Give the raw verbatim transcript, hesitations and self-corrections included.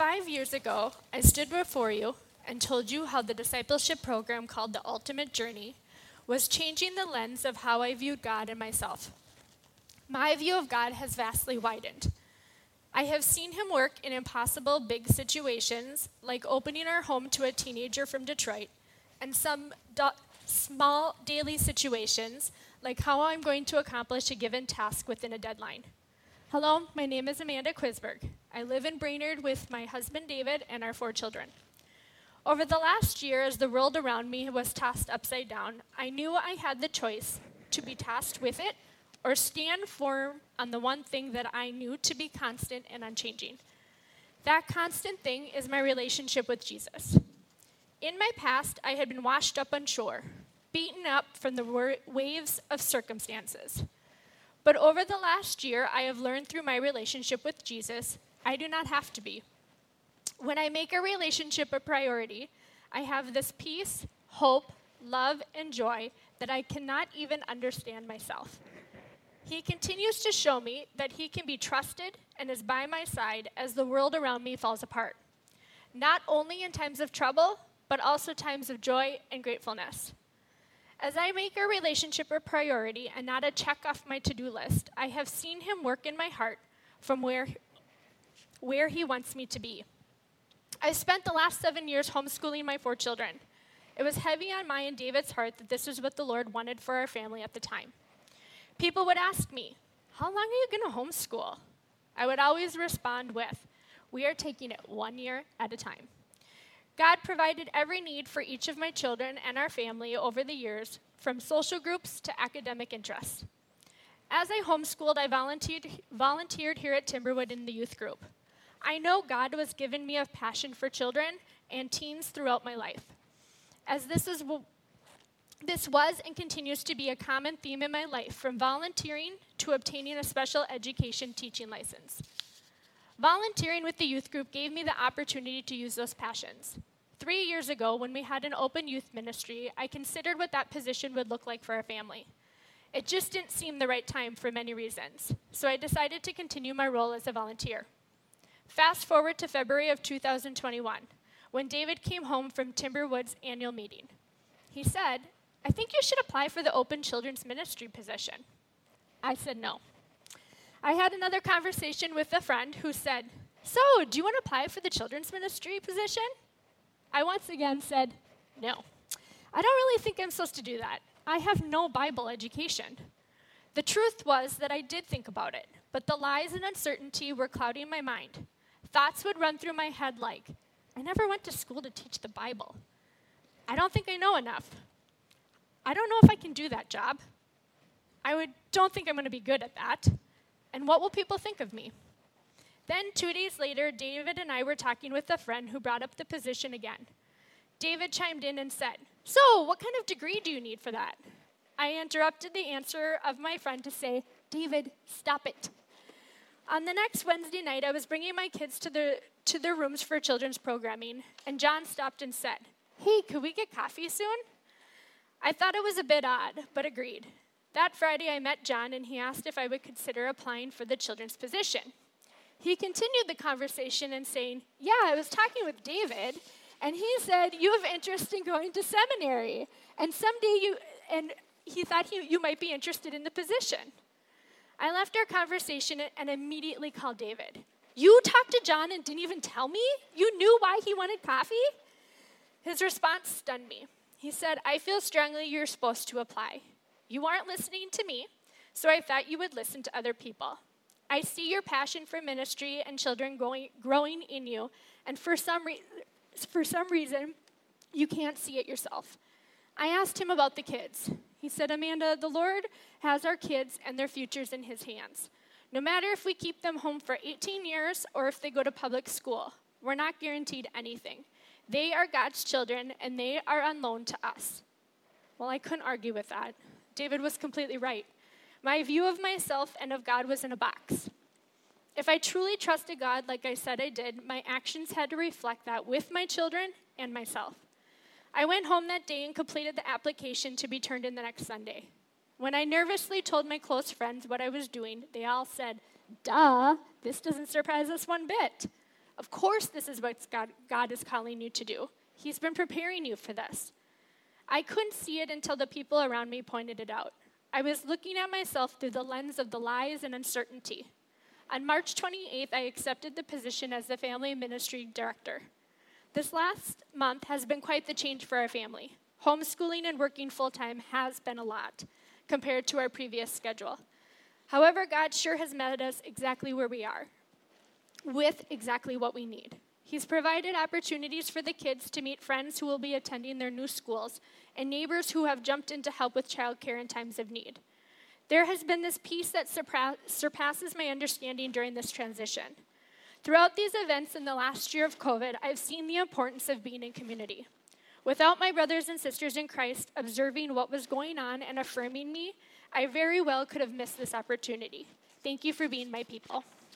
Five years ago, I stood before you and told you how the discipleship program called The Ultimate Journey was changing the lens of how I viewed God and myself. My view of God has vastly widened. I have seen him work in impossible big situations, like opening our home to a teenager from Detroit, and some do- small daily situations, like how I'm going to accomplish a given task within a deadline. Hello, my name is Amanda Quisberg. I live in Brainerd with my husband David and our four children. Over the last year, as the world around me was tossed upside down, I knew I had the choice to be tasked with it or stand firm on the one thing that I knew to be constant and unchanging. That constant thing is my relationship with Jesus. In my past, I had been washed up on shore, beaten up from the waves of circumstances. But over the last year, I have learned through my relationship with Jesus, I do not have to be. When I make a relationship a priority, I have this peace, hope, love, and joy that I cannot even understand myself. He continues to show me that he can be trusted and is by my side as the world around me falls apart. Not only in times of trouble, but also times of joy and gratefulness. As I make a relationship a priority and not a check off my to-do list, I have seen him work in my heart from where, where he wants me to be. I spent the last seven years homeschooling my four children. It was heavy on my and David's heart that this is what the Lord wanted for our family at the time. People would ask me, how long are you going to homeschool? I would always respond with, we are taking it one year at a time. God provided every need for each of my children and our family over the years, from social groups to academic interests. As I homeschooled, I volunteered, volunteered here at Timberwood in the youth group. I know God was given me a passion for children and teens throughout my life, as this is This was and continues to be a common theme in my life, from volunteering to obtaining a special education teaching license. Volunteering with the youth group gave me the opportunity to use those passions. Three years ago, when we had an open youth ministry, I considered what that position would look like for our family. It just didn't seem the right time for many reasons, so I decided to continue my role as a volunteer. Fast forward to February of two thousand twenty-one, when David came home from Timberwood's annual meeting. He said, I think you should apply for the open children's ministry position. I said no. I had another conversation with a friend who said, so, do you want to apply for the children's ministry position? I once again said, no. I don't really think I'm supposed to do that. I have no Bible education. The truth was that I did think about it, but the lies and uncertainty were clouding my mind. Thoughts would run through my head like, I never went to school to teach the Bible. I don't think I know enough. I don't know if I can do that job. I would, don't think I'm going to be good at that. And what will people think of me? Then two days later, David and I were talking with a friend who brought up the position again. David chimed in and said, so, what kind of degree do you need for that? I interrupted the answer of my friend to say, David, stop it. On the next Wednesday night, I was bringing my kids to, the, to their rooms for children's programming, and John stopped and said, hey, could we get coffee soon? I thought it was a bit odd, but agreed. That Friday, I met John, and he asked if I would consider applying for the children's position. He continued the conversation and saying, yeah, I was talking with David, and he said, you have interest in going to seminary, and someday you, and he thought he, you might be interested in the position. I left our conversation and immediately called David. You talked to John and didn't even tell me? You knew why he wanted coffee? His response stunned me. He said, I feel strongly you're supposed to apply. You aren't listening to me, so I thought you would listen to other people. I see your passion for ministry and children growing, growing in you, and for some, re- for some reason, you can't see it yourself. I asked him about the kids. He said, Amanda, the Lord has our kids and their futures in his hands. No matter if we keep them home for eighteen years or if they go to public school, we're not guaranteed anything. They are God's children, and they are on loan to us. Well, I couldn't argue with that. David was completely right. My view of myself and of God was in a box. If I truly trusted God like I said I did, my actions had to reflect that with my children and myself. I went home that day and completed the application to be turned in the next Sunday. When I nervously told my close friends what I was doing, they all said, duh, this doesn't surprise us one bit. Of course, this is what God, God is calling you to do. He's been preparing you for this. I couldn't see it until the people around me pointed it out. I was looking at myself through the lens of the lies and uncertainty. On March twenty-eighth, I accepted the position as the family ministry director. This last month has been quite the change for our family. Homeschooling and working full-time has been a lot compared to our previous schedule. However, God sure has met us exactly where we are, with exactly what we need. He's provided opportunities for the kids to meet friends who will be attending their new schools and neighbors who have jumped in to help with childcare in times of need. There has been this peace that surpa- surpasses my understanding during this transition. Throughout these events in the last year of COVID, I've seen the importance of being in community. Without my brothers and sisters in Christ observing what was going on and affirming me, I very well could have missed this opportunity. Thank you for being my people.